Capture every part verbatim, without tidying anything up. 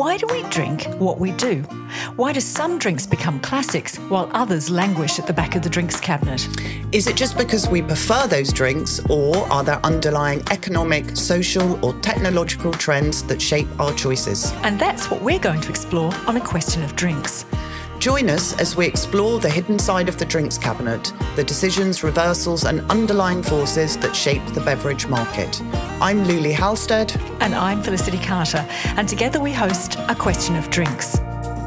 Why do we drink what we do? Why do some drinks become classics while others languish at the back of the drinks cabinet? Is it just because we prefer those drinks, or are there underlying economic, social or technological trends that shape our choices? And that's what we're going to explore on A Question of Drinks. Join us as we explore the hidden side of the drinks cabinet, the decisions, reversals and underlying forces that shape the beverage market. I'm Luli Halstead. And I'm Felicity Carter. And together we host A Question of Drinks.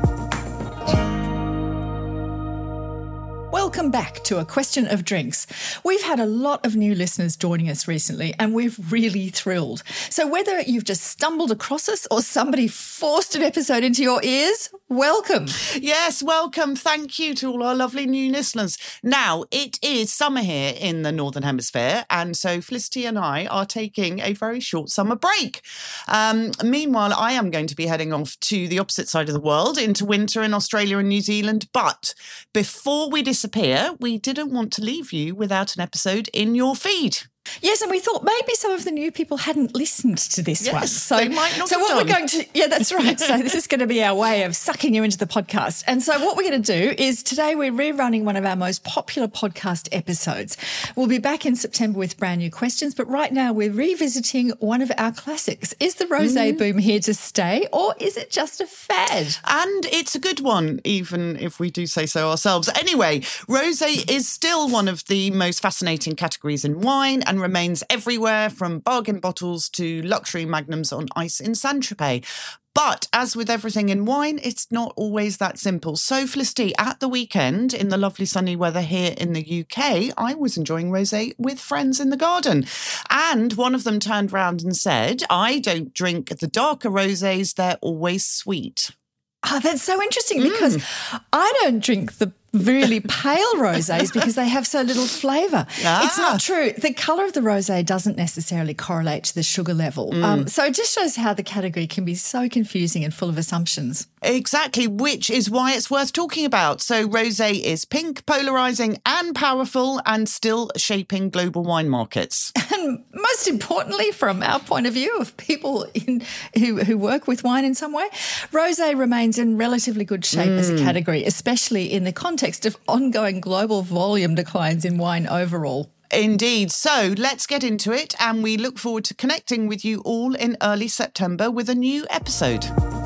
Welcome back to A Question of Drinks. We've had a lot of new listeners joining us recently and we're really thrilled. So whether you've just stumbled across us or somebody forced an episode into your ears, welcome. Yes, welcome. Thank you to all our lovely new listeners. Now, it is summer here in the Northern Hemisphere, and so Felicity and I are taking a very short summer break. Um, meanwhile, I am going to be heading off to the opposite side of the world into winter in Australia and New Zealand. But before we disappear, we didn't want to leave you without an episode in your feed. Yes, and we thought maybe some of the new people hadn't listened to this yes, one. So they might not So have what done. we're going to, yeah, that's right. So this is going to be our way of sucking you into the podcast. And so what we're going to do is today we're rerunning one of our most popular podcast episodes. We'll be back in September with brand new questions, but right now we're revisiting one of our classics. Is the rosé mm. boom here to stay, or is it just a fad? And it's a good one, even if we do say so ourselves. Anyway, rosé is still one of the most fascinating categories in wine and remains everywhere, from bargain bottles to luxury magnums on ice in Saint-Tropez. But as with everything in wine, it's not always that simple. So, Felicity, at the weekend, in the lovely sunny weather here in the U K, I was enjoying rosé with friends in the garden. And one of them turned round and said, I don't drink the darker rosés, they're always sweet. Oh, that's so interesting because mm. I don't drink the really pale rosés because they have so little flavour. Ah. It's not true. The colour of the rosé doesn't necessarily correlate to the sugar level. Mm. Um, so it just shows how the category can be so confusing and full of assumptions. Exactly, which is why it's worth talking about. So rosé is pink, polarising and powerful and still shaping global wine markets. And most importantly, from our point of view of people in, who, who work with wine in some way, rosé remains in relatively good shape mm. as a category, especially in the context of ongoing global volume declines in wine overall. Indeed. So let's get into it, and we look forward to connecting with you all in early September with a new episode.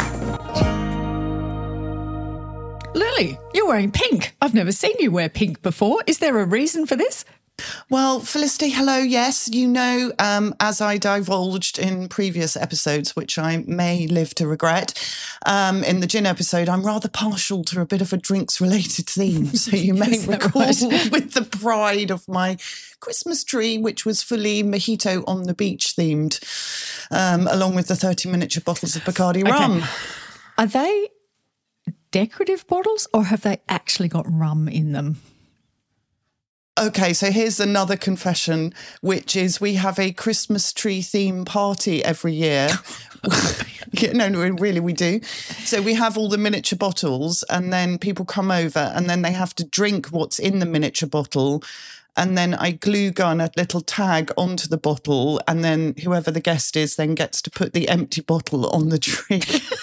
Lily, you're wearing pink. I've never seen you wear pink before. Is there a reason for this? Well, Felicity, hello. Yes, you know, um, as I divulged in previous episodes, which I may live to regret, um, in the gin episode, I'm rather partial to a bit of a drinks-related theme. So you may recall right? with the pride of my Christmas tree, which was fully mojito on the beach themed, um, along with the thirty miniature bottles of Bacardi okay. rum. Are they decorative bottles or have they actually got rum in them? Okay, so here's another confession, which is we have a Christmas tree theme party every year. yeah, no, no, really, we do. So we have all the miniature bottles and then people come over and then they have to drink what's in the miniature bottle. And then I glue gun a little tag onto the bottle and then whoever the guest is then gets to put the empty bottle on the tree.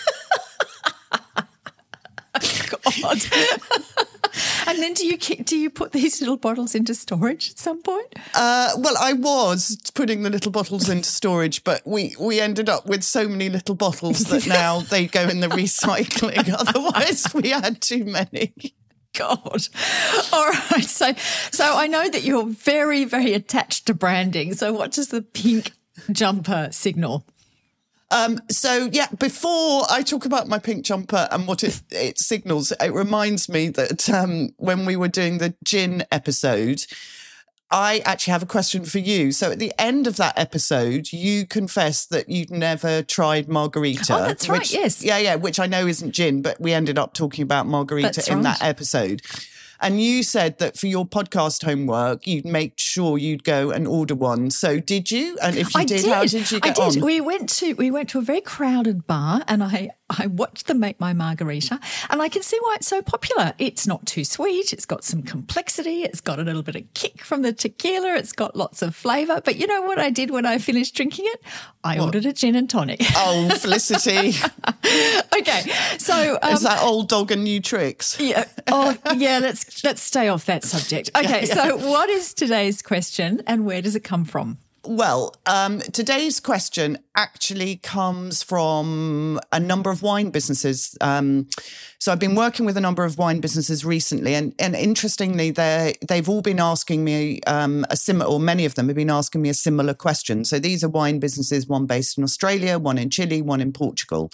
God. And then do you do you put these little bottles into storage at some point? Uh, well, I was putting the little bottles into storage, but we, we ended up with so many little bottles that now they go in the recycling. Otherwise, we had too many. God. All right. So, so I know that you're very, very attached to branding. So what does the pink jumper signal? Um, so, yeah, before I talk about my pink jumper and what it, it signals, it reminds me that um, when we were doing the gin episode, I actually have a question for you. So at the end of that episode, you confessed that you'd never tried margarita. Oh, that's right, which, yes. Yeah, yeah, which I know isn't gin, but we ended up talking about margarita that's in right. that episode. And you said that for your podcast homework, you'd make sure you'd go and order one. So did you? And if you I did, did, how did you get I did. on? We went to we went to a very crowded bar, and I I watched them make my margarita, and I can see why it's so popular. It's not too sweet. It's got some complexity. It's got a little bit of kick from the tequila. It's got lots of flavour. But you know what I did when I finished drinking it? I what? ordered a gin and tonic. Oh, Felicity. Okay, so um, is that old dog and new tricks? Yeah. Oh, yeah. Let's let's stay off that subject. Okay. Yeah, yeah. So, what is today's question, and where does it come from? Well, um, today's question actually comes from a number of wine businesses. Um, so I've been working with a number of wine businesses recently, and, and interestingly, they they've all been asking me um, a similar, or many of them have been asking me a similar question. So these are wine businesses, one based in Australia, one in Chile, one in Portugal.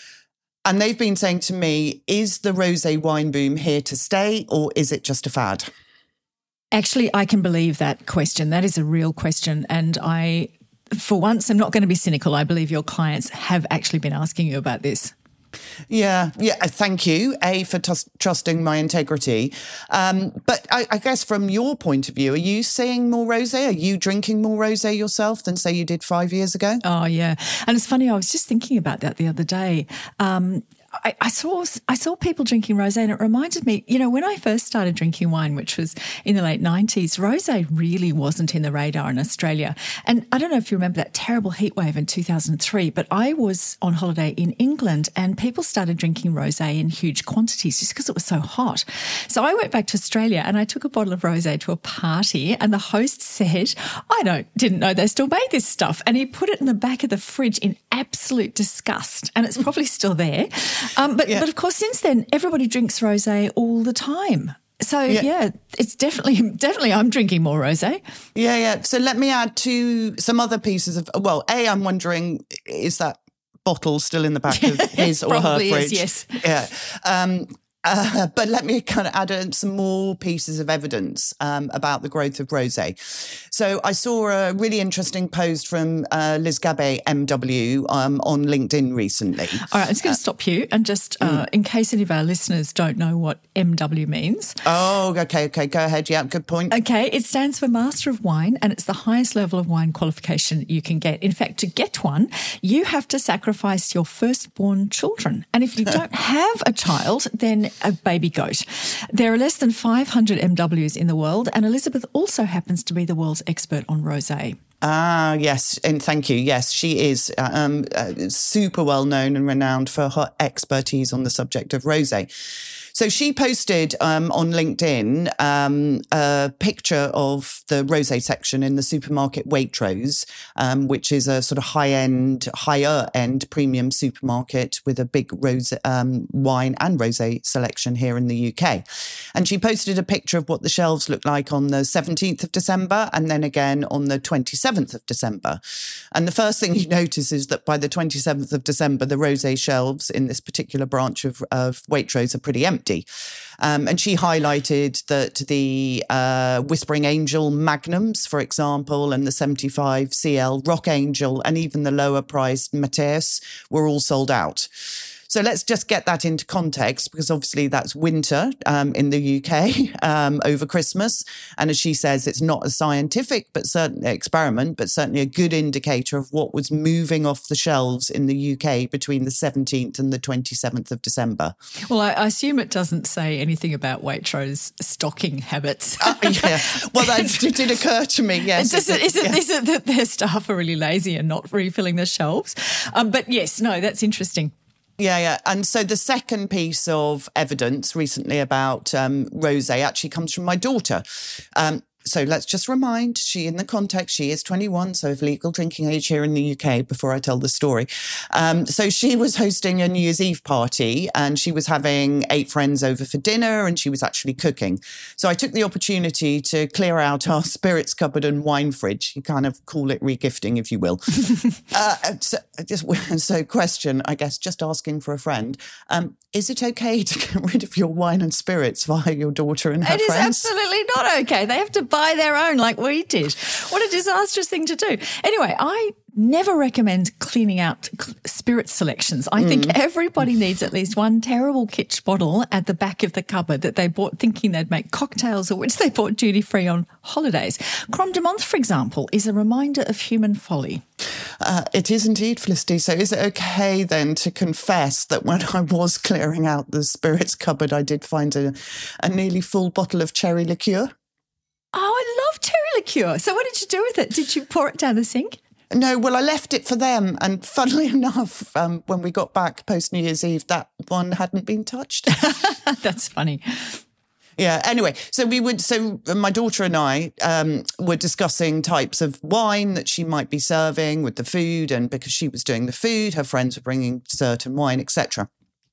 And they've been saying to me, is the rosé wine boom here to stay, or is it just a fad? Actually, I can believe that question. That is a real question. And I, for once, am not going to be cynical. I believe your clients have actually been asking you about this. Yeah, yeah. Thank you, A, for t- trusting my integrity. Um, but I, I guess from your point of view, are you seeing more rosé? Are you drinking more rosé yourself than, say, you did five years ago? Oh, yeah. And it's funny, I was just thinking about that the other day. Um, I, I saw I saw people drinking rosé, and it reminded me, you know, when I first started drinking wine, which was in the late nineties, rosé really wasn't in the radar in Australia. And I don't know if you remember that terrible heat wave in two thousand three, but I was on holiday in England and people started drinking rosé in huge quantities just because it was so hot. So I went back to Australia and I took a bottle of rosé to a party, and the host said, I don't didn't know they still made this stuff. And he put it in the back of the fridge in absolute disgust. And it's probably still there. Um, but, yeah. but of course, since then, everybody drinks rosé all the time. So, yeah. yeah, it's definitely, definitely I'm drinking more rosé. Yeah, yeah. So let me add to some other pieces of, well, A, I'm wondering, is that bottle still in the back of his or her fridge? Is, yes. Yeah. Um, Uh, but let me kind of add in some more pieces of evidence um, about the growth of rosé. So I saw a really interesting post from uh, Liz Gabay, M W, um, on LinkedIn recently. All right, I'm just going to uh, stop you and just, uh, mm. in case any of our listeners don't know what M W means. Oh, okay, okay, go ahead. Yeah, good point. Okay, it stands for Master of Wine, and it's the highest level of wine qualification you can get. In fact, to get one, you have to sacrifice your firstborn children. And if you don't have a child, then a baby goat. There are less than five hundred M Ws in the world, and Elizabeth also happens to be the world's expert on rosé. Ah, yes, and thank you. Yes, she is um, uh, super well known and renowned for her expertise on the subject of rosé. So she posted um, on LinkedIn um, a picture of the rosé section in the supermarket Waitrose, um, which is a sort of high-end, higher-end premium supermarket with a big rose, um, wine and rosé selection here in the U K. And she posted a picture of what the shelves look like on the seventeenth of December and then again on the twenty-seventh of December. And the first thing you notice is that by the twenty-seventh of December, the rosé shelves in this particular branch of, of Waitrose are pretty empty. Um, and she highlighted that the uh, Whispering Angel Magnums, for example, and the seventy-five C L Rock Angel, and even the lower priced Mateus were all sold out. So let's just get that into context, because obviously that's winter um, in the U K um, over Christmas. And as she says, it's not a scientific but certainly experiment, but certainly a good indicator of what was moving off the shelves in the U K between the seventeenth and the twenty-seventh of December. Well, I assume it doesn't say anything about Waitrose stocking habits. uh, yeah, well, that did occur to me, yes. Is it, is, it, yeah. is it that their staff are really lazy and not refilling the shelves? Um, but yes, no, that's interesting. Yeah, yeah. And so the second piece of evidence recently about um, rosé actually comes from my daughter. Um, so let's just remind, she in the context, she is twenty-one, so of legal drinking age here in the U K before I tell the story. Um, so she was hosting a New Year's Eve party and she was having eight friends over for dinner and she was actually cooking. So I took the opportunity to clear out our spirits cupboard and wine fridge. You kind of call it regifting, if you will. uh, so, just, so question, I guess, just asking for a friend. Um, is it okay to get rid of your wine and spirits via your daughter and her friends? It is friends? absolutely not okay. They have to buy their own like we did. What a disastrous thing to do. Anyway, I never recommend cleaning out spirit selections. I think mm. everybody needs at least one terrible kitsch bottle at the back of the cupboard that they bought thinking they'd make cocktails or which they bought duty-free on holidays. Crom de Menthe, for example, is a reminder of human folly. Uh, it is indeed, Felicity. So is it okay then to confess that when I was clearing out the spirits cupboard, I did find a, a nearly full bottle of cherry liqueur? Oh, I love cherry liqueur. So what did you do with it? Did you pour it down the sink? No, well, I left it for them. And funnily enough, um, when we got back post New Year's Eve, that one hadn't been touched. That's funny. Yeah. Anyway, so we would, so my daughter and I um, were discussing types of wine that she might be serving with the food. And because she was doing the food, her friends were bringing certain wine, et cetera.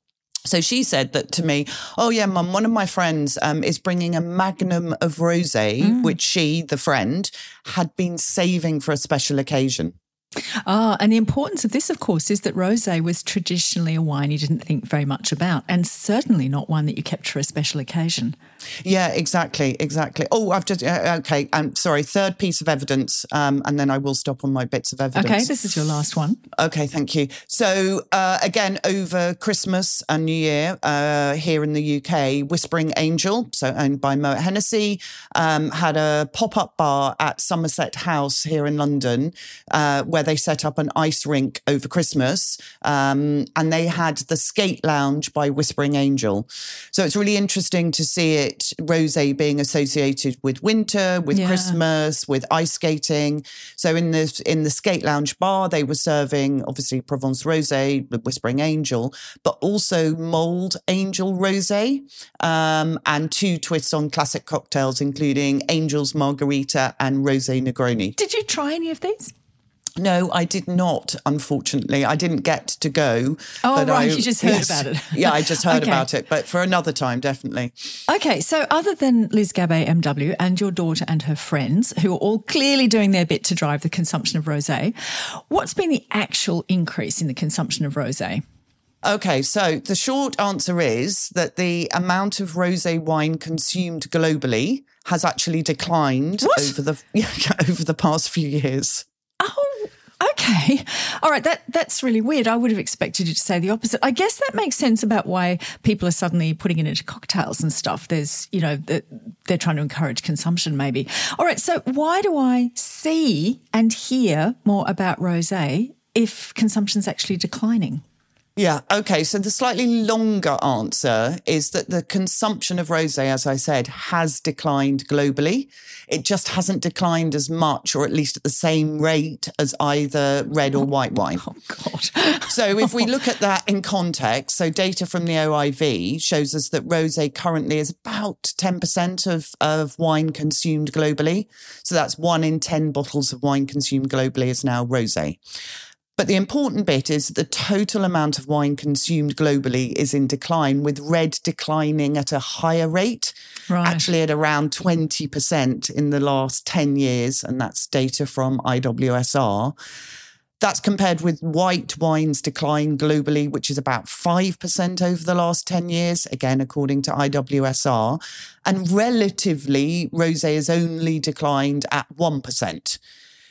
So she said that to me, oh, yeah, Mum, one of my friends um, is bringing a magnum of rosé, mm. which she, the friend, had been saving for a special occasion. Ah, and the importance of this, of course, is that rosé was traditionally a wine you didn't think very much about, and certainly not one that you kept for a special occasion. Yeah, exactly, exactly. Oh, I've just, uh, okay, I'm um, sorry, third piece of evidence, um, and then I will stop on my bits of evidence. Okay, this is your last one. Okay, thank you. So, uh, again, over Christmas and New Year, uh, here in the U K, Whispering Angel, so owned by Moet Hennessy, um, had a pop-up bar at Somerset House here in London, uh, where they set up an ice rink over Christmas, um, and they had the Skate Lounge by Whispering Angel. So it's really interesting to see it, rosé being associated with winter, with yeah. Christmas, with ice skating. So in the in the Skate Lounge bar, they were serving obviously Provence rosé, the Whispering Angel, but also Mould Angel rosé, um, and two twists on classic cocktails, including Angel's Margarita and Rosé Negroni. Did you try any of these? No, I did not, unfortunately. I didn't get to go. Oh, but right. I, You just heard yes, about it. Yeah, I just heard okay. about it. But for another time, definitely. Okay, so other than Liz Gabay M W and your daughter and her friends, who are all clearly doing their bit to drive the consumption of rosé, what's been the actual increase in the consumption of rosé? Okay, so the short answer is that the amount of rosé wine consumed globally has actually declined what? over the yeah, over the past few years. Oh, okay. All right, that that's really weird. I would have expected you to say the opposite. I guess that makes sense about why people are suddenly putting it into cocktails and stuff. There's, you know, they're trying to encourage consumption maybe. All right, so why do I see and hear more about rosé if consumption's actually declining? Yeah, okay. So the slightly longer answer is that the consumption of rosé, as I said, has declined globally. It just hasn't declined as much, or at least at the same rate, as either red or white wine. Oh, God. So if we look at that in context, so data from the O I V shows us that rosé currently is about ten percent of, of wine consumed globally. So that's one in ten bottles of wine consumed globally is now rosé. But the important bit is the total amount of wine consumed globally is in decline, with red declining at a higher rate, right. actually at around twenty percent in the last ten years. And that's data from I W S R. That's compared with white wine's decline globally, which is about five percent over the last ten years, again, according to I W S R. And relatively, rosé has only declined at one percent.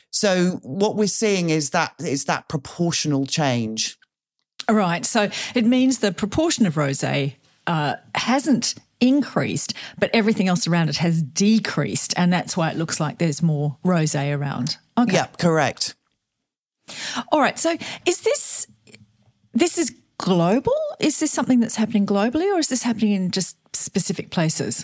So what we're seeing is that is that proportional change. Right. So it means the proportion of rosé uh, hasn't increased, but everything else around it has decreased, and that's why it looks like there's more rosé around. Okay. Yeah, correct. All right. So is this this is global? Is this something that's happening globally, or is this happening in just specific places?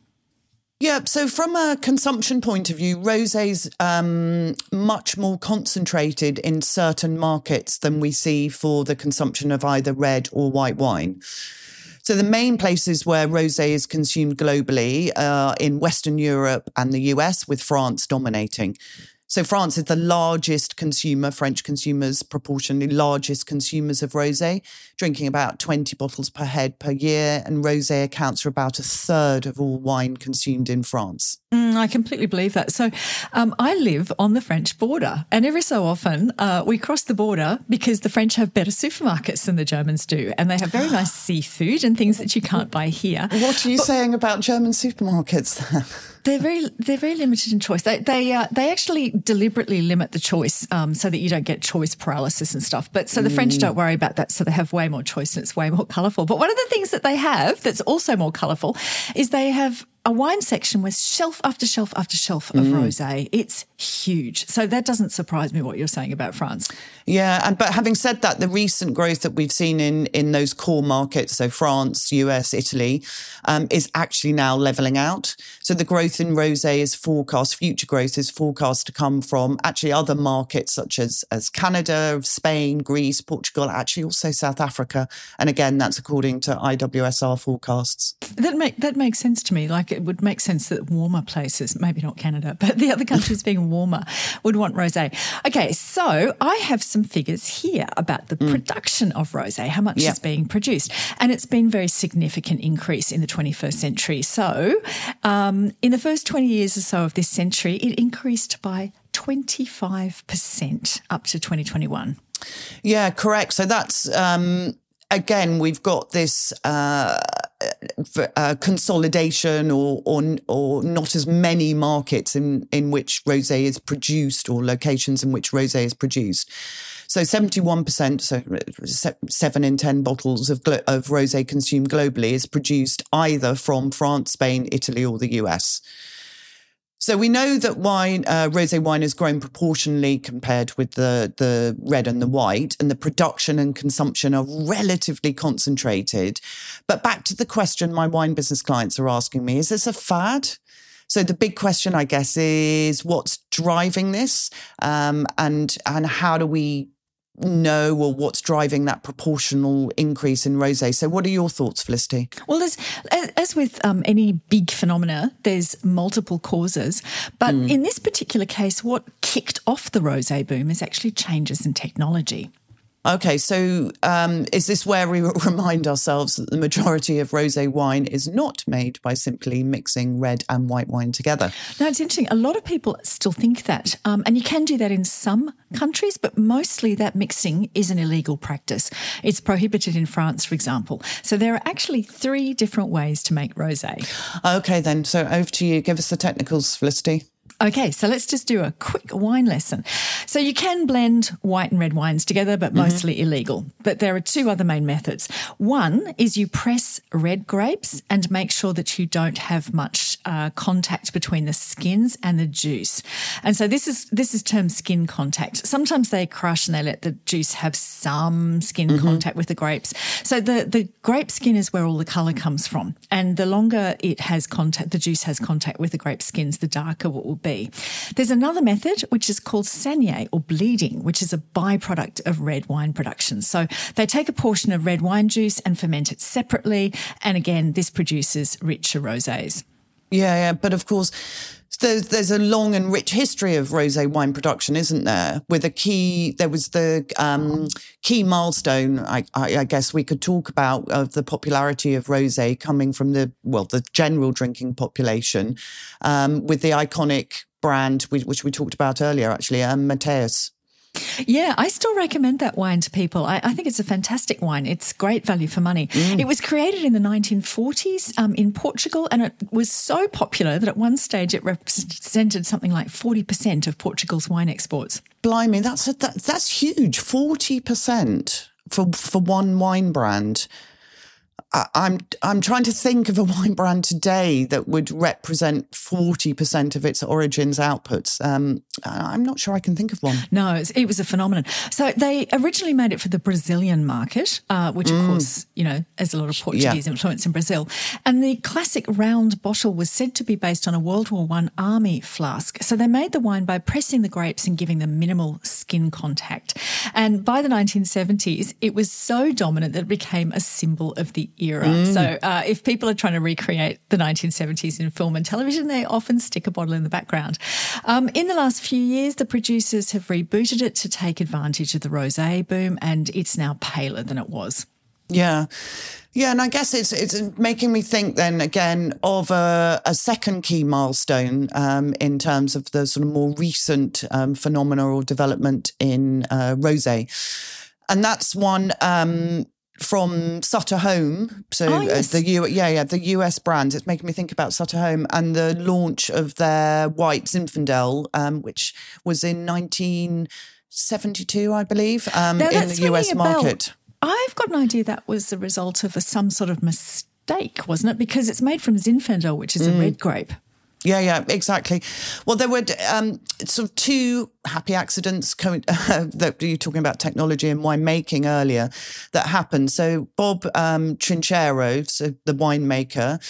Yeah, so from a consumption point of view, rosé's um, much more concentrated in certain markets than we see for the consumption of either red or white wine. So the main places where rosé is consumed globally are in Western Europe and the U S, with France dominating. So France is the largest consumer, French consumers proportionally largest consumers of rosé, drinking about twenty bottles per head per year, and rosé accounts for about a third of all wine consumed in France. Mm, I completely believe that. So um, I live on the French border, and every so often uh, we cross the border because the French have better supermarkets than the Germans do, and they have very nice seafood and things that you can't buy here. What are you but, saying about German supermarkets then? They're very they're very limited in choice. They they uh, they actually deliberately limit the choice um, so that you don't get choice paralysis and stuff. But so the mm. French don't worry about that. So they have way more choice and it's way more colourful. But one of the things that they have that's also more colourful is they have a wine section with shelf after shelf after shelf of mm. rosé. It's huge. So that doesn't surprise me what you're saying about France. Yeah, and but having said that, the recent growth that we've seen in in those core markets, so France, U S, Italy, um, is actually now levelling out. So the growth in rosé is forecast, future growth is forecast to come from actually other markets such as, as Canada, Spain, Greece, Portugal, actually also South Africa. And again, that's according to I W S R forecasts. That make that makes sense to me. Like it would make sense that warmer places, maybe not Canada, but the other countries being warmer, would want rosé. Okay, so I have some figures here about the mm. production of rosé, how much yep. is being produced. And it's been a very significant increase in the twenty-first century. So um, in the first twenty years or so of this century, it increased by twenty-five percent up to twenty twenty-one. Yeah, correct. So that's, um, again, we've got this uh, uh, consolidation or, or or not as many markets in, in which rosé is produced or locations in which rosé is produced. So seventy-one percent, so seven in ten bottles of, glo- of rosé consumed globally is produced either from France, Spain, Italy or the U S. So we know that wine, uh, rosé wine has grown proportionally compared with the, the red and the white, and the production and consumption are relatively concentrated. But back to the question my wine business clients are asking me, is this a fad? So the big question, I guess, is what's driving this, um, and and how do we know or what's driving that proportional increase in rosé? So what are your thoughts, Felicity? Well, there's, as with um, any big phenomena, there's multiple causes. But mm. in this particular case, what kicked off the rosé boom is actually changes in technology. Okay, so um, is this where we remind ourselves that the majority of rosé wine is not made by simply mixing red and white wine together? No, it's interesting. A lot of people still think that. Um, and you can do that in some countries, but mostly that mixing is an illegal practice. It's prohibited in France, for example. So there are actually three different ways to make rosé. Okay, then. So over to you. Give us the technicals, Felicity. Okay, so let's just do a quick wine lesson. So you can blend white and red wines together, but mostly mm-hmm. illegal. But there are two other main methods. One is you press red grapes and make sure that you don't have much uh, contact between the skins and the juice. And so this is this is termed skin contact. Sometimes they crush and they let the juice have some skin mm-hmm. contact with the grapes. So the, the grape skin is where all the colour comes from. And the longer it has contact, the juice has contact with the grape skins, the darker it will be. There's another method which is called saignée or bleeding, which is a byproduct of red wine production. So they take a portion of red wine juice and ferment it separately. And again, this produces richer rosés. Yeah, yeah. But of course, there's, there's a long and rich history of rosé wine production, isn't there? With a key, there was the um, key milestone, I, I, I guess we could talk about, of the popularity of rosé coming from the, well, the general drinking population, um, with the iconic brand, which we talked about earlier, actually, um, Mateus. Yeah, I still recommend that wine to people. I, I think it's a fantastic wine. It's great value for money. Mm. It was created in the nineteen forties um, in Portugal, and it was so popular that at one stage it represented something like forty percent of Portugal's wine exports. Blimey, that's a, that, that's huge, forty percent for for one wine brand. I, I'm I'm trying to think of a wine brand today that would represent forty percent of its origins outputs. Um, I'm not sure I can think of one. No, it was, it was a phenomenon. So they originally made it for the Brazilian market, uh, which of mm. course, you know, has a lot of Portuguese yeah. influence in Brazil. And the classic round bottle was said to be based on a World War One army flask. So they made the wine by pressing the grapes and giving them minimal skin contact. And by the nineteen seventies, it was so dominant that it became a symbol of the era. Mm. So uh, if people are trying to recreate the nineteen seventies in film and television, they often stick a bottle in the background. Um, in the last few years, the producers have rebooted it to take advantage of the rosé boom, and it's now paler than it was. Yeah. Yeah, and I guess it's it's making me think then again of a, a second key milestone um, in terms of the sort of more recent um, phenomena or development in uh, rosé. And that's one... Um, from Sutter Home. So Oh, yes. uh, the U, yeah, yeah, the U S brand. It's making me think about Sutter Home and the launch of their white Zinfandel, um, which was in nineteen seventy-two, I believe, um, Now, in that's the U S ringing a bell. market. I've got an idea that was the result of a, some sort of mistake, wasn't it? Because it's made from Zinfandel, which is a red grape. Yeah, yeah, exactly. Well, there were um, sort of two happy accidents co- uh, that you're talking about technology and winemaking earlier that happened. So Bob um, Trinchero, so the winemaker,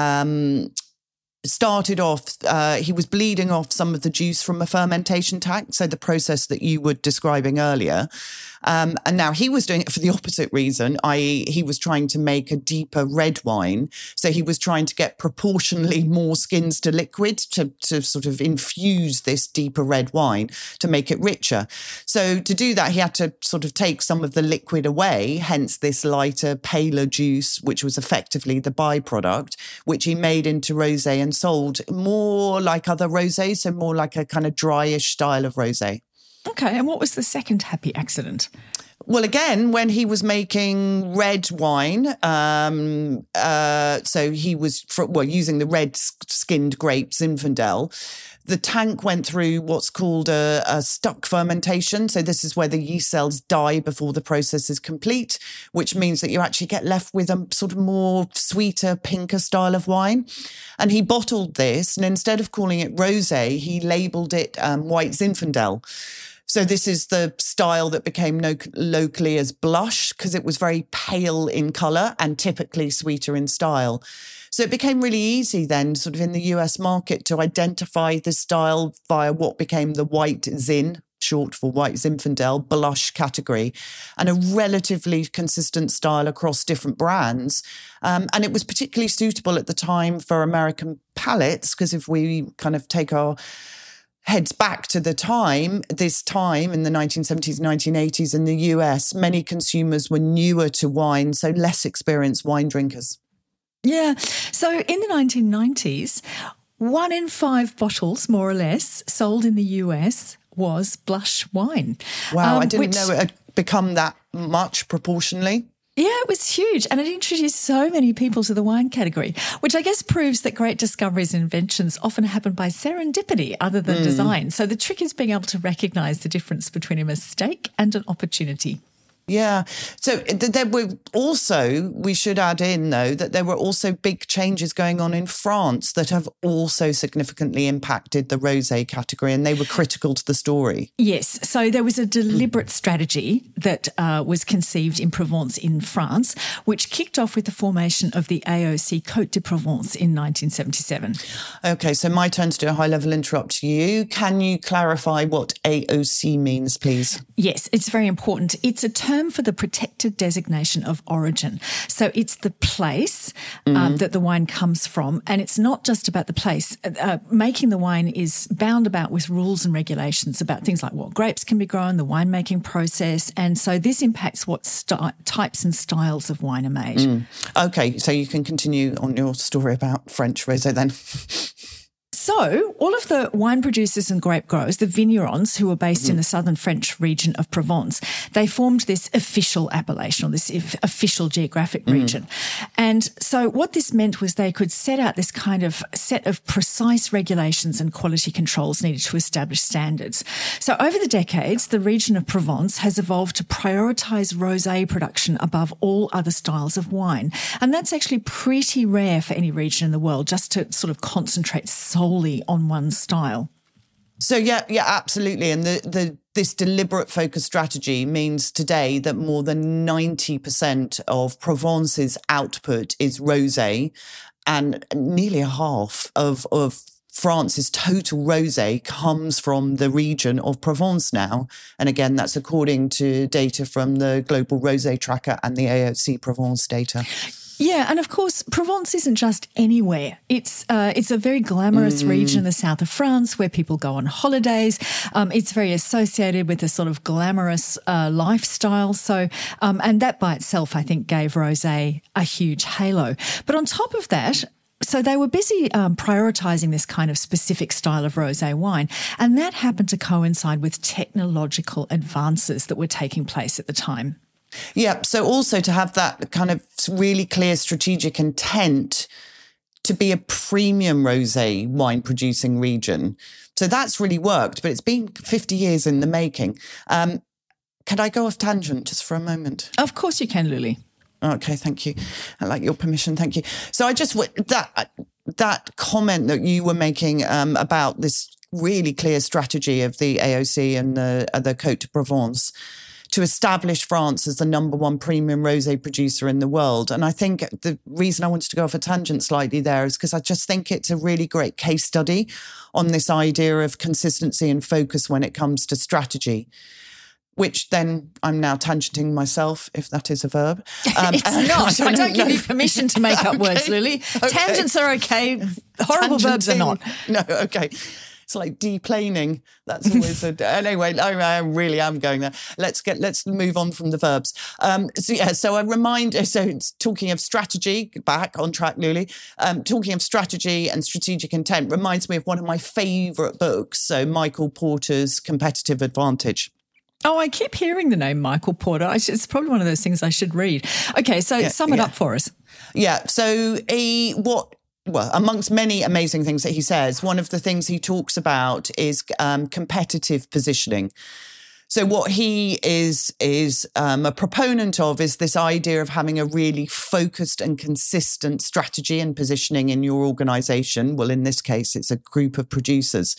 um, started off, uh, he was bleeding off some of the juice from a fermentation tank, so the process that you were describing earlier. Um, and now he was doing it for the opposite reason, that is he was trying to make a deeper red wine. So he was trying to get proportionally more skins to liquid to, to sort of infuse this deeper red wine to make it richer. So to do that, he had to sort of take some of the liquid away, hence this lighter, paler juice, which was effectively the byproduct, which he made into rosé and sold more like other rosés, so more like a kind of dryish style of rosé. Okay, and what was the second happy accident? Well, again, when he was making red wine, um, uh, so he was for, well using the red-skinned grape Zinfandel, the tank went through what's called a, a stuck fermentation. So this is where the yeast cells die before the process is complete, which means that you actually get left with a sort of more sweeter, pinker style of wine. And he bottled this, and instead of calling it rosé, he labelled it um, white Zinfandel. So this is the style that became no- locally as blush because it was very pale in colour and typically sweeter in style. So it became really easy then, sort of in the U S market, to identify this style via what became the white Zin, short for white Zinfandel, blush category, and a relatively consistent style across different brands. Um, and it was particularly suitable at the time for American palates, because if we kind of take our heads back to the time, this time in the nineteen seventies, nineteen eighties in the U S, many consumers were newer to wine, so less experienced wine drinkers. Yeah. So in the nineteen nineties, one in five bottles, more or less, sold in the U S was blush wine. Wow, um, I didn't which, know it had become that much proportionally. Yeah, it was huge. And it introduced so many people to the wine category, which I guess proves that great discoveries and inventions often happen by serendipity other than mm. design. So the trick is being able to recognise the difference between a mistake and an opportunity. Yeah. So there were also, we should add in, though, that there were also big changes going on in France that have also significantly impacted the rosé category, and they were critical to the story. Yes. So there was a deliberate strategy that uh, was conceived in Provence in France, which kicked off with the formation of the A O C Côte de Provence in nineteen seventy-seven. Okay, so my turn to do a high-level interrupt to you. Can you clarify what A O C means, please? Yes, it's very important. It's a term for the protected designation of origin. So it's the place mm-hmm. um, that the wine comes from, and it's not just about the place. Uh, making the wine is bound about with rules and regulations about things like what grapes can be grown, the winemaking process, and so this impacts what st- types and styles of wine are made. Mm. Okay, so you can continue on your story about French rosé then. So all of the wine producers and grape growers, the vignerons who were based mm. in the southern French region of Provence, they formed this official appellation or this official geographic mm. region. And so what this meant was they could set out this kind of set of precise regulations and quality controls needed to establish standards. So over the decades, the region of Provence has evolved to prioritise rosé production above all other styles of wine. And that's actually pretty rare for any region in the world, just to sort of concentrate solely on one style. So yeah, yeah, absolutely. And the, the this deliberate focus strategy means today that more than ninety percent of Provence's output is rosé, and nearly a half of, of France's total rosé comes from the region of Provence now. And again, that's according to data from the Global Rosé Tracker and the A O C Provence data. Yeah, and of course, Provence isn't just anywhere. It's uh, it's a very glamorous mm. region in the south of France where people go on holidays. Um, it's very associated with a sort of glamorous uh, lifestyle. So, um, and that by itself, I think, gave rosé a huge halo. But on top of that, so they were busy um, prioritising this kind of specific style of rosé wine, and that happened to coincide with technological advances that were taking place at the time. Yeah. So also to have that kind of really clear strategic intent to be a premium rosé wine producing region. So that's really worked, but it's been fifty years in the making. Um, can I go off tangent just for a moment? Of course you can, Lily. Okay, thank you. I like your permission. Thank you. So I just, that that comment that you were making um, about this really clear strategy of the A O C and the, uh, the Côte de Provence to establish France as the number one premium rosé producer in the world. And I think the reason I wanted to go off a tangent slightly there is because I just think it's a really great case study on this idea of consistency and focus when it comes to strategy. Which then I'm now tangenting myself, if that is a verb. Um, it's not. I don't, I don't give you permission to make up okay. words, Lily. Okay. Tangents are okay. Horrible verbs are not. No, okay. It's like deplaning. That's always a... Anyway, I, I really am going there. Let's get. Let's move on from the verbs. Um, so, yeah, so a reminder, so it's talking of strategy, back on track, Lily, um, talking of strategy and strategic intent reminds me of one of my favourite books, so Michael Porter's Competitive Advantage. Oh, I keep hearing the name Michael Porter. I should, it's probably one of those things I should read. Okay, so yeah, sum it yeah. up for us. Yeah, so he, what, well, amongst many amazing things that he says, one of the things he talks about is um, competitive positioning. So what he is is um, a proponent of is this idea of having a really focused and consistent strategy and positioning in your organisation. Well, in this case, it's a group of producers.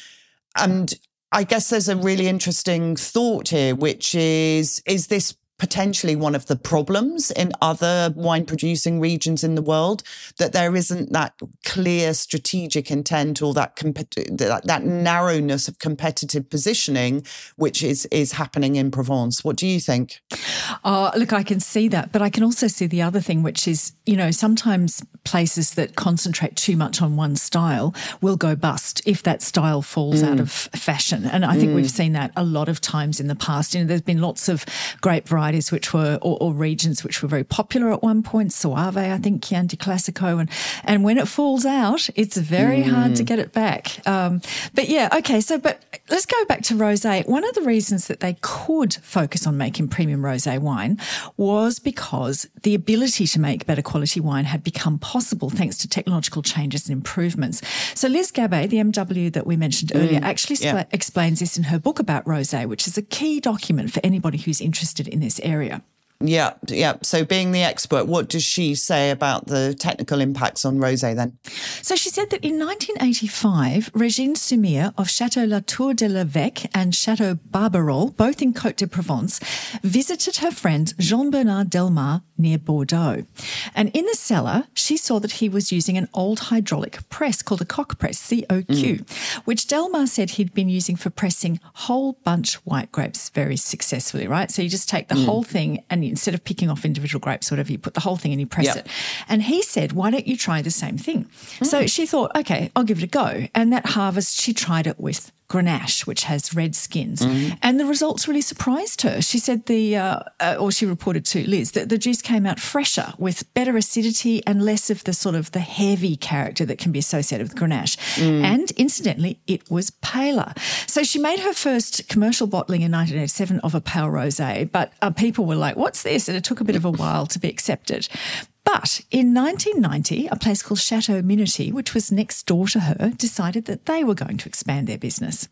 And I guess there's a really interesting thought here, which is, is this potentially one of the problems in other wine producing regions in the world, that there isn't that clear strategic intent or that comp- that, that narrowness of competitive positioning, which is, is happening in Provence. What do you think? Oh, look, I can see that, but I can also see the other thing, which is, you know, sometimes places that concentrate too much on one style will go bust if that style falls mm. out of fashion. And I think mm. we've seen that a lot of times in the past. You know, there's been lots of grape varieties which were, or, or regions which were very popular at one point, Soave, I think, Chianti Classico, and, and when it falls out, it's very mm. hard to get it back. Um, but yeah, okay, so, but let's go back to rosé. One of the reasons that they could focus on making premium rosé wine was because the ability to make better quality wine had become possible thanks to technological changes and improvements. So Liz Gabay, the M W that we mentioned mm. earlier, actually yeah. spla- explains this in her book about rosé, which is a key document for anybody who's interested in this area. Yeah, yeah. So being the expert, what does she say about the technical impacts on rosé then? So she said that in nineteen eighty-five, Régine Sumier of Château La Tour de l'Évêque and Château Barberol, both in Côte de Provence, visited her friend Jean-Bernard Delmar near Bordeaux. And in the cellar, she saw that he was using an old hydraulic press called a cock press, C O Q, mm. which Delmar said he'd been using for pressing whole bunch white grapes very successfully, right? So you just take the mm. whole thing and instead of picking off individual grapes or whatever, you put the whole thing and you press yep. it. And he said, why don't you try the same thing? Mm. So she thought, okay, I'll give it a go. And that harvest, she tried it with Grenache, which has red skins. Mm-hmm. And the results really surprised her. She said the, uh, uh, or she reported to Liz, that the juice came out fresher with better acidity and less of the sort of the heavy character that can be associated with Grenache. Mm. And incidentally, it was paler. So she made her first commercial bottling in nineteen eighty-seven of a pale rosé, but uh, people were like, what's this? And it took a bit of a while to be accepted. But in nineteen ninety, a place called Chateau Minity, which was next door to her, decided that they were going to expand their business.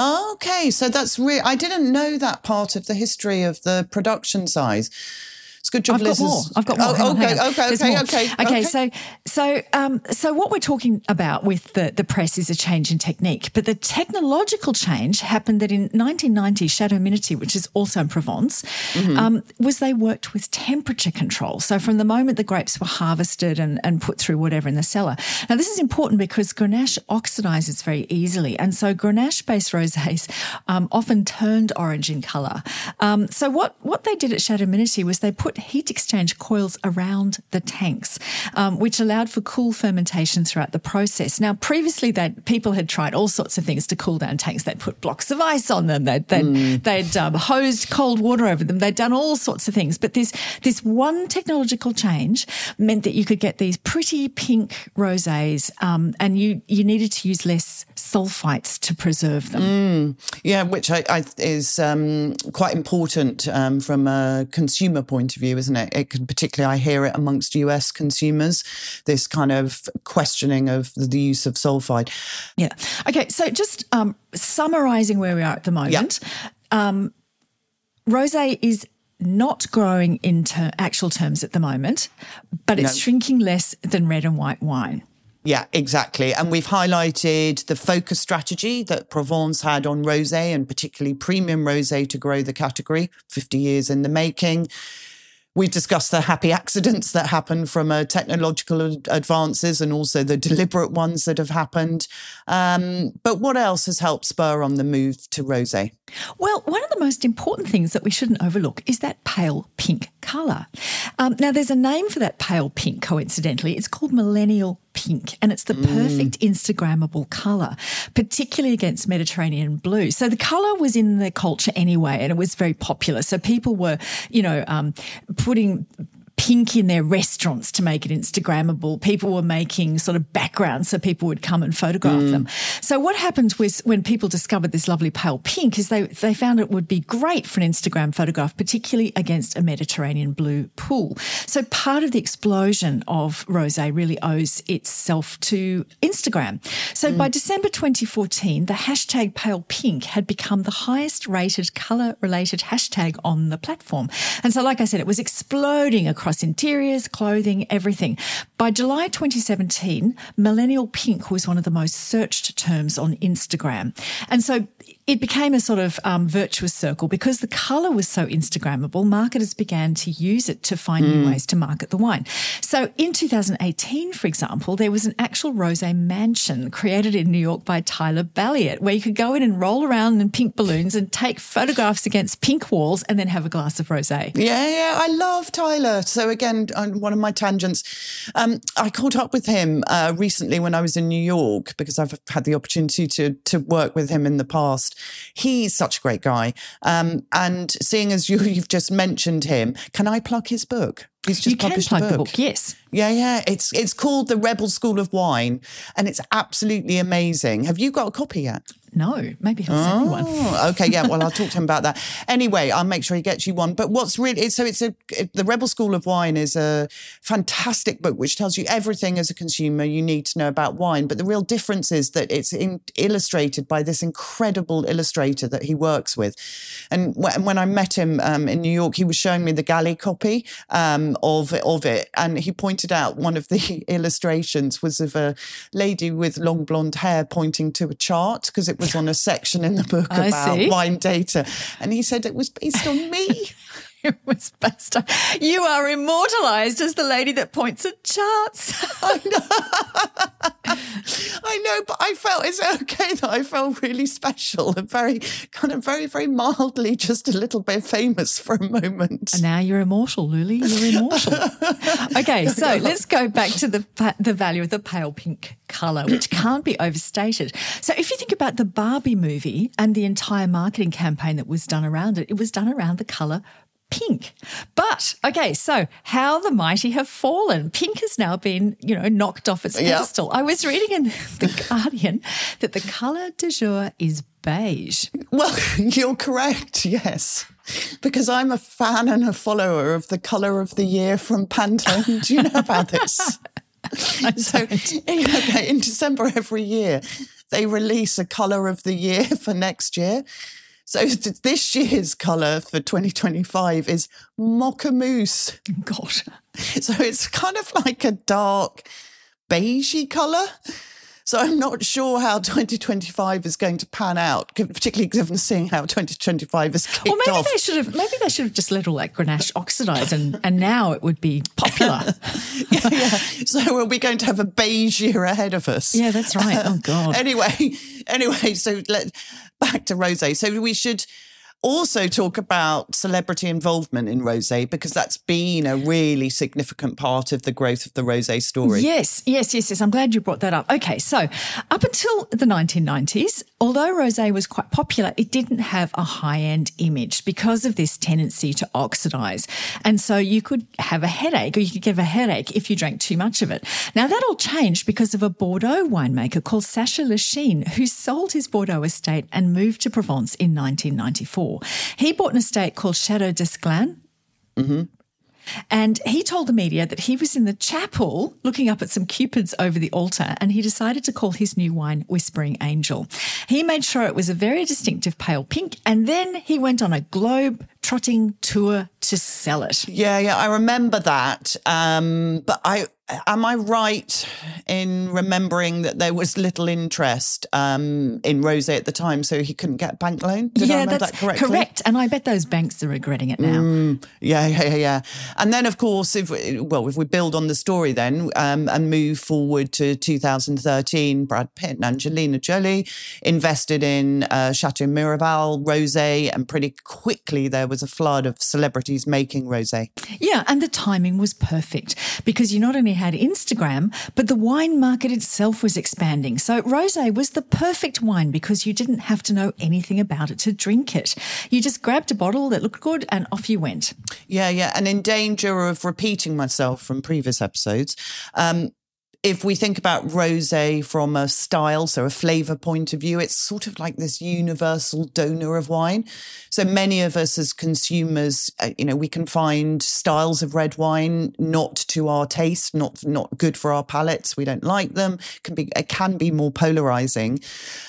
Okay, so that's real. I didn't know that part of the history of the production size. It's good job, I've Liz. Got more. I've got more. Oh, okay, on, okay, okay, okay, okay, okay. So, so, um, so what we're talking about with the, the press is a change in technique, but the technological change happened that in nineteen ninety, Chateau Minity, which is also in Provence, mm-hmm. um, was they worked with temperature control. So from the moment the grapes were harvested and, and put through whatever in the cellar. Now, this is important because Grenache oxidizes very easily, and so Grenache-based rosés um, often turned orange in colour. Um, so what what they did at Chateau Minity was they put put heat exchange coils around the tanks, um, which allowed for cool fermentation throughout the process. Now, previously, that people had tried all sorts of things to cool down tanks. They'd put blocks of ice on them. They'd, they'd, mm. they'd um, hosed cold water over them. They'd done all sorts of things. But this, this one technological change meant that you could get these pretty pink rosés, um, and you, you needed to use less sulfites to preserve them. Mm. Yeah, which I, I, is um, quite important um, from a consumer point of view, isn't it? It can particularly, I hear it amongst U S consumers, this kind of questioning of the use of sulfide. Yeah. Okay, so just um, summarising where we are at the moment, yeah. um, rosé is not growing in ter- actual terms at the moment, but it's no. shrinking less than red and white wine. Yeah, exactly. And we've highlighted the focus strategy that Provence had on rosé, and particularly premium rosé, to grow the category, fifty years in the making. We've discussed the happy accidents that happen from uh, technological advances, and also the deliberate ones that have happened. Um, but what else has helped spur on the move to rosé? Well, one of the most important things that we shouldn't overlook is that pale pink colour. Um, now, there's a name for that pale pink, coincidentally. It's called millennial pink, and it's the perfect mm. Instagrammable colour, particularly against Mediterranean blue. So the colour was in the culture anyway, and it was very popular. So people were, you know, um, putting pink in their restaurants to make it Instagrammable. People were making sort of backgrounds so people would come and photograph mm. them. So what happened was, when people discovered this lovely pale pink, is they, they found it would be great for an Instagram photograph, particularly against a Mediterranean blue pool. So part of the explosion of rosé really owes itself to Instagram. So mm. by December twenty fourteen, the hashtag pale pink had become the highest rated colour-related hashtag on the platform. And so, like I said, it was exploding across across interiors, clothing, everything. By July twenty seventeen, millennial pink was one of the most searched terms on Instagram. And so it became a sort of um, virtuous circle, because the colour was so Instagrammable, marketers began to use it to find mm. new ways to market the wine. So in two thousand eighteen, for example, there was an actual rosé mansion created in New York by Tyler Balliet, where you could go in and roll around in pink balloons and take photographs against pink walls and then have a glass of rosé. Yeah, yeah, I love Tyler. So again, on one of my tangents, um, I caught up with him uh, recently when I was in New York, because I've had the opportunity to to work with him in the past. He's such a great guy. Um, and seeing as you, you've just mentioned him, can I plug his book? He's just you published can plug a book. the book, yes. Yeah, yeah. It's it's called The Rebel School of Wine, and it's absolutely amazing. Have you got a copy yet? No, maybe he'll send me one. Oh, okay, yeah. Well, I'll talk to him about that. Anyway, I'll make sure he gets you one. But what's really so it's a it, The Rebel School of Wine is a fantastic book which tells you everything as a consumer you need to know about wine. But the real difference is that it's in, illustrated by this incredible illustrator that he works with. And when, when I met him um, in New York, he was showing me the galley copy um, of of it, and he pointed out one of the illustrations was of a lady with long blonde hair pointing to a chart, because it was on a section in the book I about see. wine data, and he said it was based on me. It was based on, you are immortalised as the lady that points at charts. I know. I know, but I felt, it's okay that I felt really special and very, kind of very, very mildly just a little bit famous for a moment. And now you're immortal, Luli. You're immortal. Okay, so let's go back to the the value of the pale pink colour, which can't be overstated. So if you think about the Barbie movie and the entire marketing campaign that was done around it, it was done around the colour pink. But, okay, so how the mighty have fallen. Pink has now been, you know, knocked off its pedestal. Yep. I was reading in The Guardian that the colour du jour is beige. Well, you're correct, yes. Because I'm a fan and a follower of the colour of the year from Pantone. Do you know about this? So, okay, in December every year, they release a colour of the year for next year. So this year's colour for twenty twenty-five is Mocha Mousse. God. So it's kind of like a dark beigey colour. So I'm not sure how twenty twenty-five is going to pan out, particularly given seeing how twenty twenty-five is kicked off. Or maybe off. they should have maybe they should have just let all that Grenache oxidise and, and now it would be popular. yeah, yeah. So are we going to have a beige year ahead of us? Yeah, that's right. Oh God. anyway, anyway, so let back to rosé. So we should Also talk about celebrity involvement in rosé, because that's been a really significant part of the growth of the rosé story. Yes, yes, yes, yes. I'm glad you brought that up. Okay, so up until the nineteen nineties, although rosé was quite popular, it didn't have a high-end image because of this tendency to oxidize. And so you could have a headache, or you could get a headache if you drank too much of it. Now, that all changed because of a Bordeaux winemaker called Sacha Lechine, who sold his Bordeaux estate and moved to Provence in nineteen ninety-four. He bought an estate called Château d'Esclans. Mm-hmm. And he told the media that he was in the chapel looking up at some cupids over the altar, and he decided to call his new wine Whispering Angel. He made sure it was a very distinctive pale pink, and then he went on a globe-trotting tour to sell it. Yeah, yeah, I remember that. Um, but I am I right in remembering that there was little interest um, in rosé at the time, so he couldn't get a bank loan? Did yeah, I remember that's that correctly? Correct. And I bet those banks are regretting it now. Mm, yeah, yeah, yeah, yeah. And then, of course, if we, well, if we build on the story then um, and move forward to two thousand thirteen, Brad Pitt and Angelina Jolie invested in uh, Chateau Miraval rosé, and pretty quickly there was a flood of celebrities making rosé. Yeah, and the timing was perfect because you not only had Instagram, but the wine market itself was expanding. So rosé was the perfect wine because you didn't have to know anything about it to drink it. You just grabbed a bottle that looked good and off you went. Yeah, yeah. And in danger of repeating myself from previous episodes, um, if we think about rosé from a style, so a flavour point of view, it's sort of like this universal donor of wine. So many of us as consumers, uh, you know, we can find styles of red wine not to our taste, not not good for our palates. We don't like them. It can be, it can be more polarising.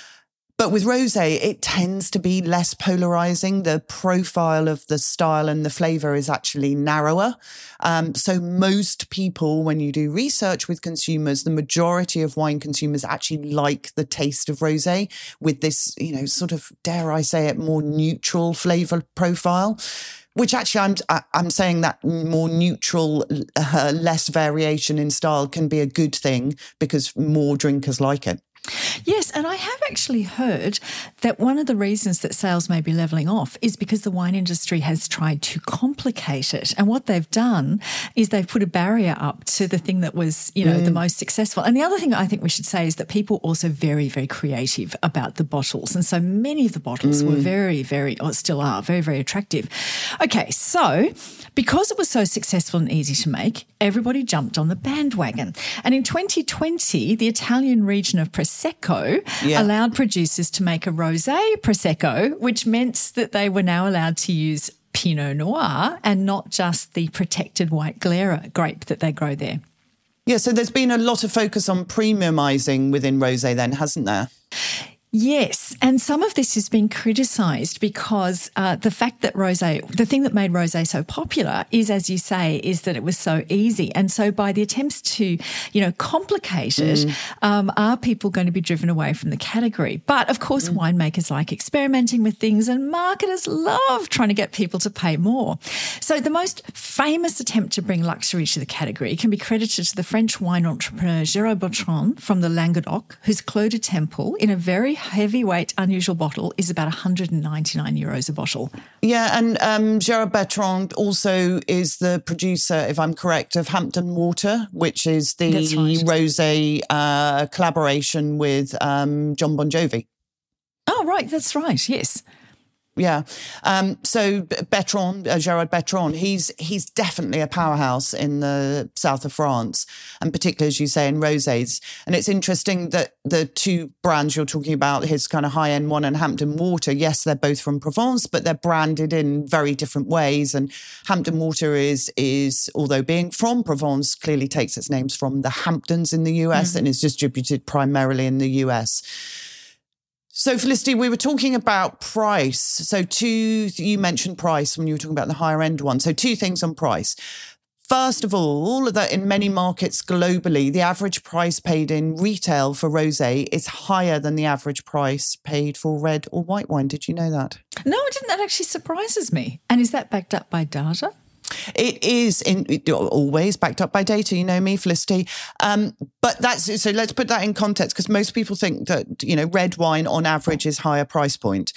But with rosé, it tends to be less polarising. The profile of the style and the flavour is actually narrower. Um, so most people, when you do research with consumers, the majority of wine consumers actually like the taste of rosé with this, you know, sort of, dare I say it, more neutral flavour profile. Which actually, I'm I'm saying that more neutral, uh, less variation in style can be a good thing because more drinkers like it. Yes, and I have actually heard that one of the reasons that sales may be levelling off is because the wine industry has tried to complicate it. And what they've done is they've put a barrier up to the thing that was, you know, mm. the most successful. And the other thing I think we should say is that people are also very, very creative about the bottles. And so many of the bottles mm. were very, very, or still are, very, very attractive. Okay, so because it was so successful and easy to make, everybody jumped on the bandwagon. And in twenty twenty, the Italian region of Prosecco yeah. allowed producers to make a rosé Prosecco, which meant that they were now allowed to use Pinot Noir and not just the protected white Glera grape that they grow there. Yeah, so there's been a lot of focus on premiumising within rosé then, hasn't there? Yes, and some of this has been criticised because uh, the fact that rosé, the thing that made rosé so popular is, as you say, is that it was so easy. And so by the attempts to, you know, complicate it, mm. um, are people going to be driven away from the category? But of course, mm. winemakers like experimenting with things and marketers love trying to get people to pay more. So the most famous attempt to bring luxury to the category can be credited to the French wine entrepreneur Gérard Bertrand from the Languedoc, whose Clos du Temple, in a very heavyweight, unusual bottle, is about one hundred ninety-nine euros a bottle. Yeah, and um, Gérard Bertrand also is the producer, if I'm correct, of Hampton Water, which is the right. rosé uh, collaboration with um, John Bon Jovi. Oh, right, that's right, yes. Yeah. Um, so Bertrand, uh, Gérard Bertrand, he's he's definitely a powerhouse in the south of France, and particularly, as you say, in rosés. And it's interesting that the two brands you're talking about, his kind of high-end one and Hampton Water, yes, they're both from Provence, but they're branded in very different ways. And Hampton Water is, is although being from Provence, clearly takes its names from the Hamptons in the U S mm-hmm. and is distributed primarily in the U S. So, Felicity, we were talking about price. So two, you mentioned price when you were talking about the higher end one. So two things on price. First of all, that in many markets globally, the average price paid in retail for rosé is higher than the average price paid for red or white wine. Did you know that? No, I didn't. That actually surprises me. And is that backed up by data? It is in, it, always backed up by data, you know me, Felicity. Um, but that's, so let's put that in context, because most people think that, you know, red wine on average is higher price point.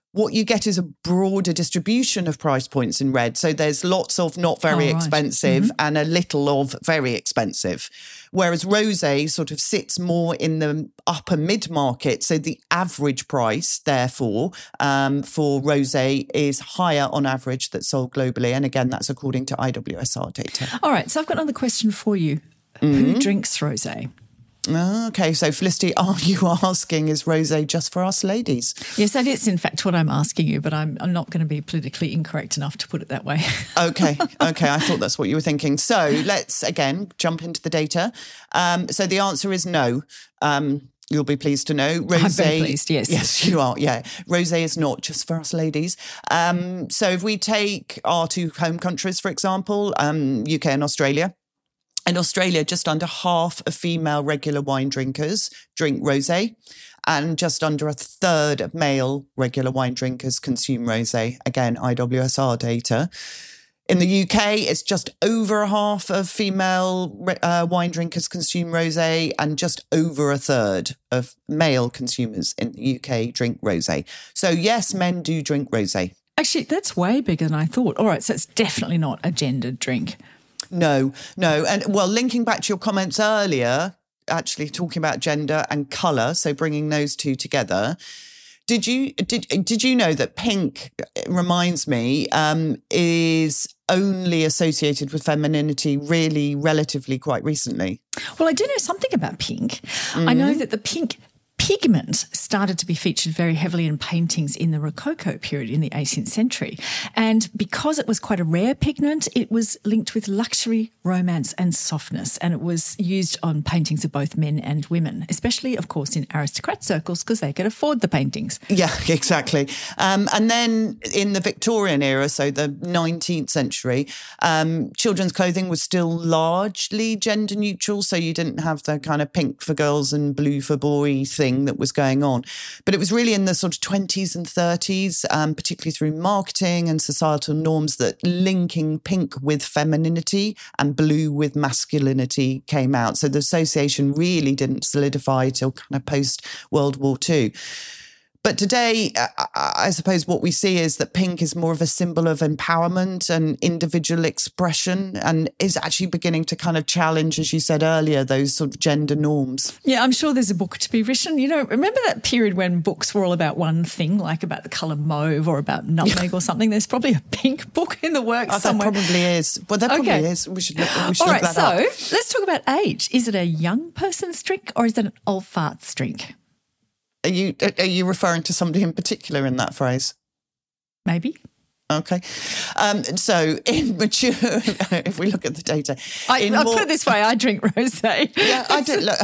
what you get is a broader distribution of price points in red. So there's lots of not very oh, right. expensive mm-hmm. and a little of very expensive. Whereas rosé sort of sits more in the upper mid-market. So the average price, therefore, um, for rosé is higher on average that's sold globally. And again, that's according to I W S R data. All right. So I've got another question for you. Mm-hmm. Who drinks rosé? Okay, so Felicity, are you asking, is rosé just for us ladies? Yes, that is in fact what I'm asking you, but I'm, I'm not going to be politically incorrect enough to put it that way. okay, okay, I thought that's what you were thinking. So let's, again, jump into the data. Um, so the answer is no. Um, You'll be pleased to know. Rosé, I'm very pleased, yes. Yes, you are, yeah. Rosé is not just for us ladies. Um, so if we take our two home countries, for example, um, U K and Australia, in Australia, just under half of female regular wine drinkers drink rosé, and just under a third of male regular wine drinkers consume rosé. Again, I W S R data. In the U K, it's just over half of female uh, wine drinkers consume rosé, and just over a third of male consumers in the U K drink rosé. So yes, men do drink rosé. Actually, that's way bigger than I thought. All right, so it's definitely not a gendered drink. No, no. And well, linking back to your comments earlier, actually talking about gender and colour, so bringing those two together. Did you did did you know that pink, it reminds me, um, is only associated with femininity really relatively quite recently? Well, I do know something about pink. Mm-hmm. I know that the pink pigment started to be featured very heavily in paintings in the Rococo period in the eighteenth century. And because it was quite a rare pigment, it was linked with luxury, romance and softness. And it was used on paintings of both men and women, especially, of course, in aristocrat circles because they could afford the paintings. Yeah, exactly. Um, and then in the Victorian era, so the nineteenth century, um, children's clothing was still largely gender neutral. So you didn't have the kind of pink for girls and blue for boy thing that was going on. But it was really in the sort of twenties and thirties, um, particularly through marketing and societal norms, that linking pink with femininity and blue with masculinity came out. So the association really didn't solidify till kind of post-World War Two. But today, I suppose what we see is that pink is more of a symbol of empowerment and individual expression, and is actually beginning to kind of challenge, as you said earlier, those sort of gender norms. Yeah, I'm sure there's a book to be written. You know, remember that period when books were all about one thing, like about the colour mauve or about nutmeg or something? There's probably a pink book in the works oh, somewhere. There probably is. Well, there probably okay. is. We should look, we should all look right, that up. so let's talk about age. Is it a young person's drink or is it an old fart's drink? Are you are you referring to somebody in particular in that phrase? Maybe. Okay. Um, so in mature, if we look at the data. I, I'll more, put it this way, I drink rosé. Yeah, I do. Look,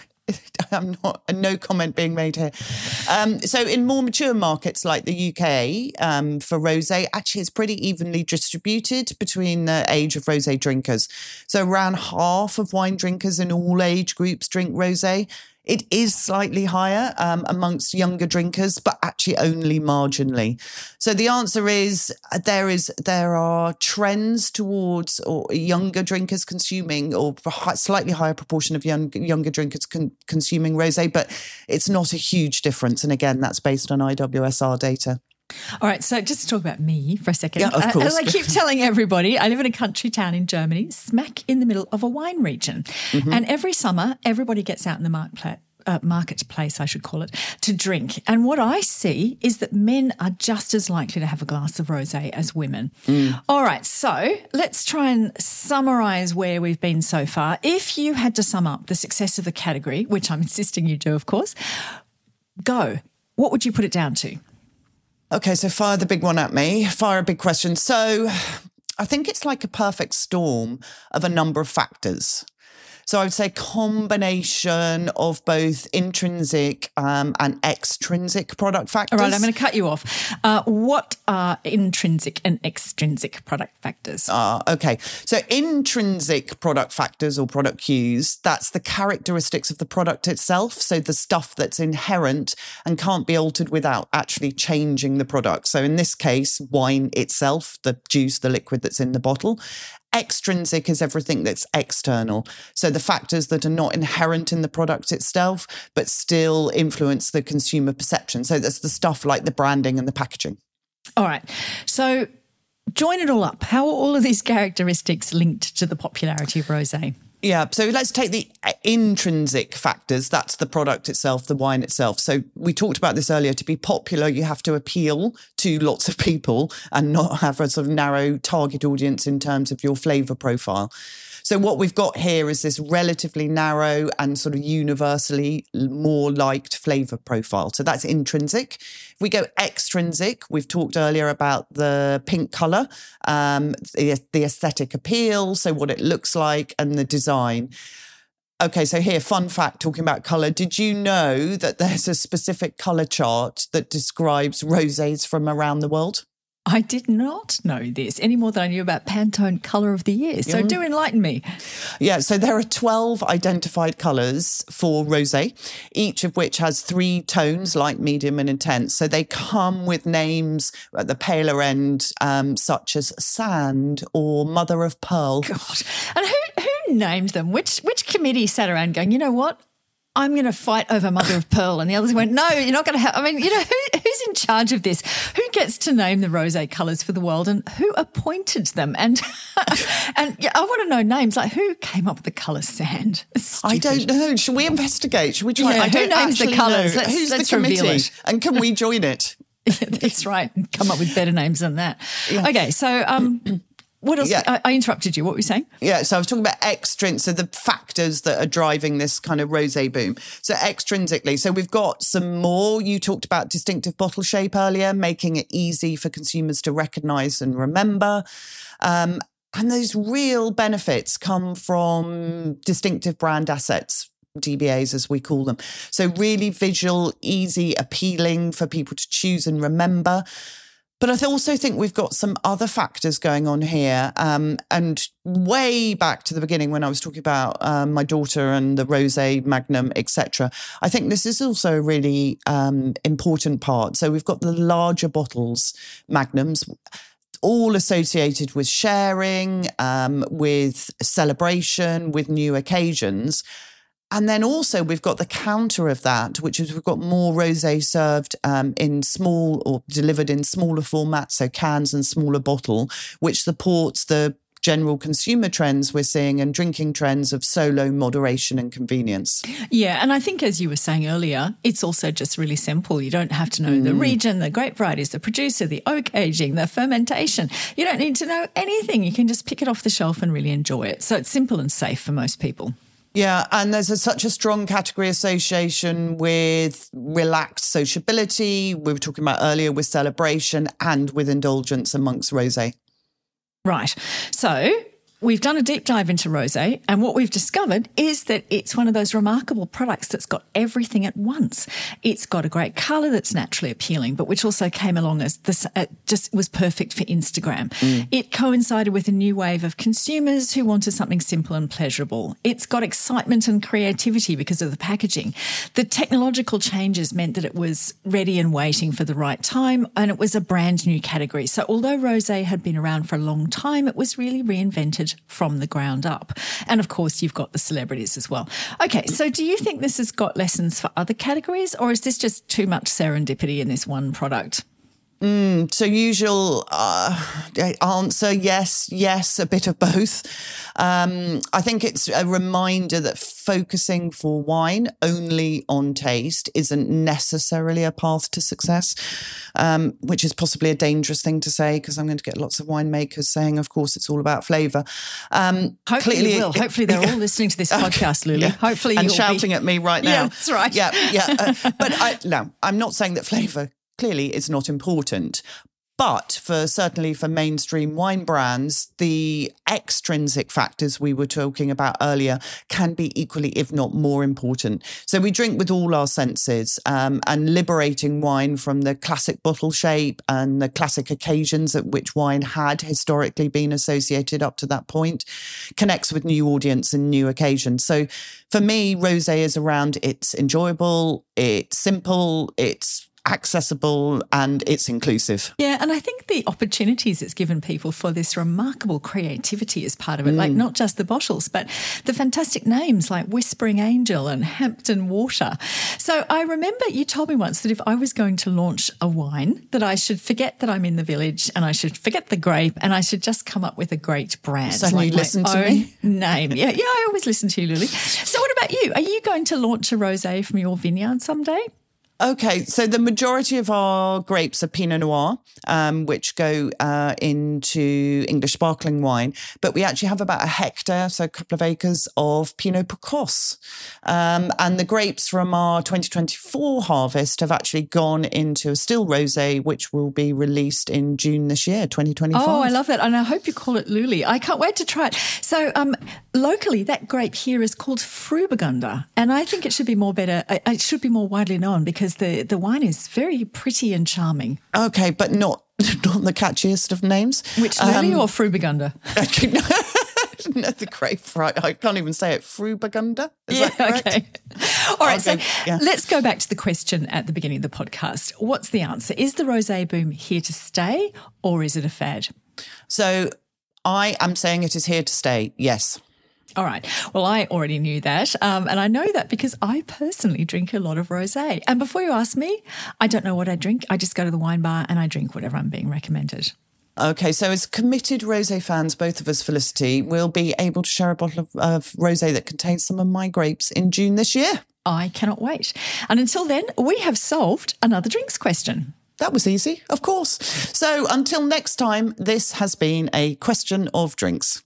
I'm not, no comment being made here. Um, so in more mature markets like the U K, um, for rosé, actually it's pretty evenly distributed between the age of rosé drinkers. So around half of wine drinkers in all age groups drink rosé. It is slightly higher um, amongst younger drinkers, but actually only marginally. So the answer is there is there are trends towards or younger drinkers consuming, or a slightly higher proportion of young, younger drinkers con- consuming rosé, but it's not a huge difference. And again, that's based on I W S R data. All right, so just to talk about me for a second. Yeah, of course. As I keep telling everybody, I live in a country town in Germany, smack in the middle of a wine region. Mm-hmm. And every summer, everybody gets out in the marketplace. Uh, marketplace, I should call it, to drink. And what I see is that men are just as likely to have a glass of rosé as women. Mm. All right, so let's try and summarise where we've been so far. If you had to sum up the success of the category, which I'm insisting you do, of course, go. What would you put it down to? Okay, so fire the big one at me. Fire a big question. So I think it's like a perfect storm of a number of factors. So I would say combination of both intrinsic um, and extrinsic product factors. All right, I'm going to cut you off. Uh, what are intrinsic and extrinsic product factors? Ah, okay. So intrinsic product factors or product cues, that's the characteristics of the product itself. So the stuff that's inherent and can't be altered without actually changing the product. So in this case, wine itself, the juice, the liquid that's in the bottle. Extrinsic is everything that's external. So the factors that are not inherent in the product itself, but still influence the consumer perception. So that's the stuff like the branding and the packaging. All right. So join it all up. How are all of these characteristics linked to the popularity of rosé? Yeah, so let's take the intrinsic factors. That's the product itself, the wine itself. So we talked about this earlier. To be popular, you have to appeal to lots of people and not have a sort of narrow target audience in terms of your flavour profile. So what we've got here is this relatively narrow and sort of universally more liked flavour profile. So that's intrinsic. If we go extrinsic, we've talked earlier about the pink colour, um, the, the aesthetic appeal, so what it looks like and the design. Okay, so here, fun fact, talking about colour. Did you know that there's a specific colour chart that describes rosés from around the world? I did not know this any more than I knew about Pantone Colour of the Year. So mm. do enlighten me. Yeah, so there are twelve identified colours for rosé, each of which has three tones, light, medium and intense. So they come with names at the paler end, um, such as sand or mother of pearl. God. And who, who named them? Which, which committee sat around going, you know what? I'm going to fight over mother of pearl. And the others went, no, you're not going to have, I mean, you know, who, who's in charge of this? Who gets to name the rosé colours for the world and who appointed them? And and yeah, I want to know names, like who came up with the colour sand? I don't know. Should we investigate? Should we try? Yeah, I don't who names the colours? Let's, Who's let's the committee? And can we join it? Yeah, that's right. Come up with better names than that. Yeah. Okay, so... um. What else? Yeah. I, I interrupted you. What were you saying? Yeah, so I was talking about extrinsic, so the factors that are driving this kind of rosé boom. So extrinsically, so we've got some more. You talked about distinctive bottle shape earlier, making it easy for consumers to recognise and remember. Um, and those real benefits come from distinctive brand assets. D B As as we call them. So really visual, easy, appealing for people to choose and remember. But I also think we've got some other factors going on here. Um, and way back to the beginning when I was talking about um, my daughter and the rosé, Magnum, et cetera, I think this is also a really um, important part. So we've got the larger bottles, Magnums, all associated with sharing, um, with celebration, with new occasions. And then also we've got the counter of that, which is we've got more rosé served um, in small or delivered in smaller formats, so cans and smaller bottle, which supports the general consumer trends we're seeing and drinking trends of solo, moderation and convenience. Yeah, and I think as you were saying earlier, it's also just really simple. You don't have to know mm. the region, the grape varieties, the producer, the oak aging, the fermentation. You don't need to know anything. You can just pick it off the shelf and really enjoy it. So it's simple and safe for most people. Yeah, and there's a, such a strong category association with relaxed sociability. We were talking about earlier with celebration and with indulgence amongst rosé. Right. So we've done a deep dive into rosé, and what we've discovered is that it's one of those remarkable products that's got everything at once. It's got a great colour that's naturally appealing, but which also came along as this, uh, just was perfect for Instagram. Mm. It coincided with a new wave of consumers who wanted something simple and pleasurable. It's got excitement and creativity because of the packaging. The technological changes meant that it was ready and waiting for the right time, and it was a brand new category. So although rosé had been around for a long time, it was really reinvented from the ground up. And of course, you've got the celebrities as well. Okay, so do you think this has got lessons for other categories, or is this just too much serendipity in this one product? Mm, so usual uh, answer, yes, yes, a bit of both. Um, I think it's a reminder that focusing for wine only on taste isn't necessarily a path to success, um, which is possibly a dangerous thing to say because I'm going to get lots of winemakers saying, of course, it's all about flavour. Um, Hopefully clearly, you will. Hopefully they're all listening to this podcast, Lulu. Yeah. Hopefully and you'll shouting be... at me right now. Yeah, that's right. Yeah, yeah. Uh, but I, no, I'm not saying that flavour clearly is not important. But for certainly for mainstream wine brands, the extrinsic factors we were talking about earlier can be equally, if not more important. So we drink with all our senses, um, and liberating wine from the classic bottle shape and the classic occasions at which wine had historically been associated up to that point connects with new audience and new occasions. So for me, rosé is around it's enjoyable, it's simple, it's accessible and it's inclusive. Yeah, and I think the opportunities it's given people for this remarkable creativity is part of it, mm. like not just the bottles, but the fantastic names like Whispering Angel and Hampton Water. So I remember you told me once that if I was going to launch a wine, that I should forget that I'm in the village and I should forget the grape and I should just come up with a great brand. So like you listen to me? Name. Yeah, yeah, I always listen to you, Lily. So what about you? Are you going to launch a rosé from your vineyard someday? Okay, so the majority of our grapes are Pinot Noir, um, which go uh, into English sparkling wine. But we actually have about a hectare, so a couple of acres of Pinot Precoce. Um, and the grapes from our twenty twenty-four harvest have actually gone into a still rosé, which will be released in June this year, twenty twenty-five. Oh, I love that. And I hope you call it Luli. I can't wait to try it. So um, locally, that grape here is called Frühburgunder. And I think it should be more better, it should be more widely known because the, the wine is very pretty and charming. Okay, but not not the catchiest of names. Which, Lily um, or Frühburgunder? No, the grape, right? I can't even say it. Frühburgunder? Is yeah, that correct? Okay. All right, okay, so yeah. let's go back to the question at the beginning of the podcast. What's the answer? Is the rosé boom here to stay or is it a fad? So I am saying it is here to stay, yes. All right. Well, I already knew that. Um, and I know that because I personally drink a lot of rosé. And before you ask me, I don't know what I drink. I just go to the wine bar and I drink whatever I'm being recommended. Okay, so as committed rosé fans, both of us, Felicity, we'll be able to share a bottle of, of rosé that contains some of my grapes in June this year. I cannot wait. And until then, we have solved another drinks question. That was easy, of course. So until next time, this has been a question of drinks.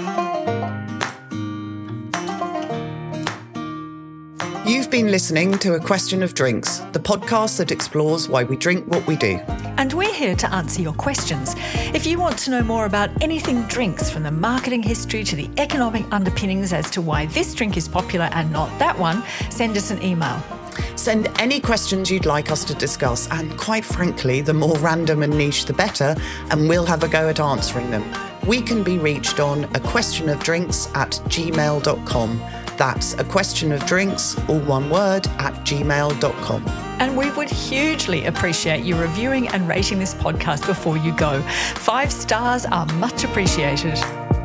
You've been listening to A Question of Drinks, the podcast that explores why we drink what we do. And we're here to answer your questions. If you want to know more about anything drinks, from the marketing history to the economic underpinnings as to why this drink is popular and not that one, send us an email. Send any questions you'd like us to discuss, and quite frankly, the more random and niche, the better, and we'll have a go at answering them. We can be reached on a question of drinks at gmail dot com. That's a question of drinks, all one word, at gmail dot com. And we would hugely appreciate you reviewing and rating this podcast before you go. Five stars are much appreciated.